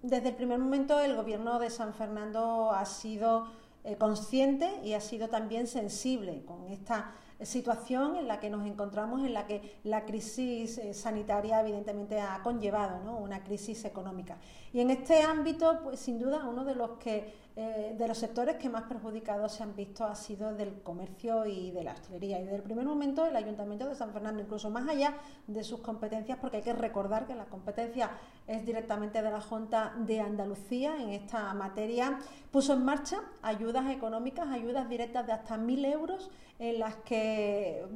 Desde el primer momento el Gobierno de San Fernando ha sido consciente y ha sido también sensible con esta situación en la que nos encontramos, en la que la crisis sanitaria evidentemente ha conllevado, ¿no?, una crisis económica. Y en este ámbito, pues sin duda, uno de los sectores que más perjudicados se han visto ha sido del comercio y de la hostelería. Y desde el primer momento el Ayuntamiento de San Fernando, incluso más allá de sus competencias, porque hay que recordar que la competencia es directamente de la Junta de Andalucía en esta materia, puso en marcha ayudas económicas, ayudas directas de hasta 1.000 euros, en las que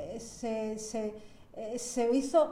se hizo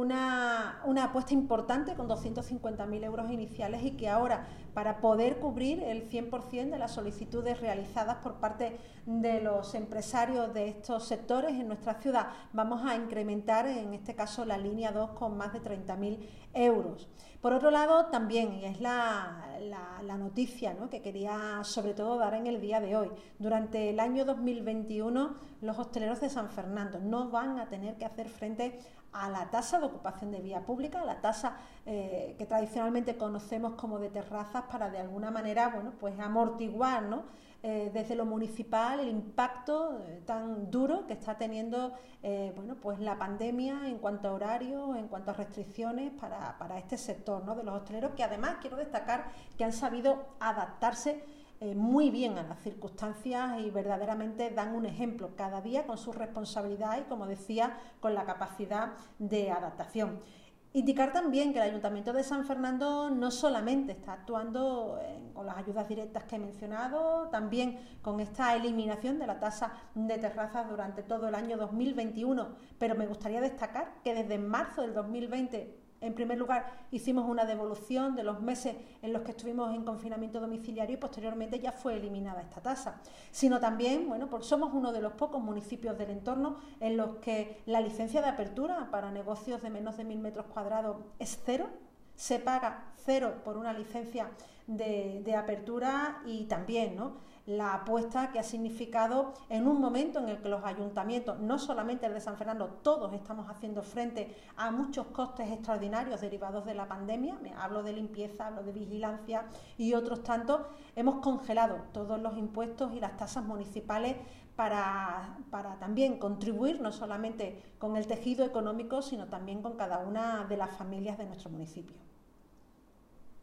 una apuesta importante con 250.000 euros iniciales, y que ahora, para poder cubrir el 100% de las solicitudes realizadas por parte de los empresarios de estos sectores en nuestra ciudad, vamos a incrementar en este caso la línea 2 con más de 30.000 euros. Por otro lado, también, y es la noticia, ¿no?, que quería sobre todo dar en el día de hoy, durante el año 2021 los hosteleros de San Fernando no van a tener que hacer frente a la tasa de ocupación de vía pública, la tasa que tradicionalmente conocemos como de terrazas, para de alguna manera, bueno, pues amortiguar, ¿no?, desde lo municipal el impacto tan duro que está teniendo bueno, pues la pandemia en cuanto a horarios, en cuanto a restricciones para este sector, ¿no?, de los hosteleros, que además quiero destacar que han sabido adaptarse muy bien a las circunstancias y verdaderamente dan un ejemplo cada día con su responsabilidad y, como decía, con la capacidad de adaptación. Indicar también que el Ayuntamiento de San Fernando no solamente está actuando con las ayudas directas que he mencionado, también con esta eliminación de la tasa de terrazas durante todo el año 2021, pero me gustaría destacar que desde marzo del 2020, en primer lugar, hicimos una devolución de los meses en los que estuvimos en confinamiento domiciliario, y posteriormente ya fue eliminada esta tasa. Sino también, bueno, porque somos uno de los pocos municipios del entorno en los que la licencia de apertura para negocios de menos de 1.000 metros cuadrados es cero. Se paga cero por una licencia de apertura, y también, ¿no?, la apuesta que ha significado en un momento en el que los ayuntamientos, no solamente el de San Fernando, todos estamos haciendo frente a muchos costes extraordinarios derivados de la pandemia. Hablo de limpieza, hablo de vigilancia y otros tantos. Hemos congelado todos los impuestos y las tasas municipales para también contribuir no solamente con el tejido económico, sino también con cada una de las familias de nuestro municipio.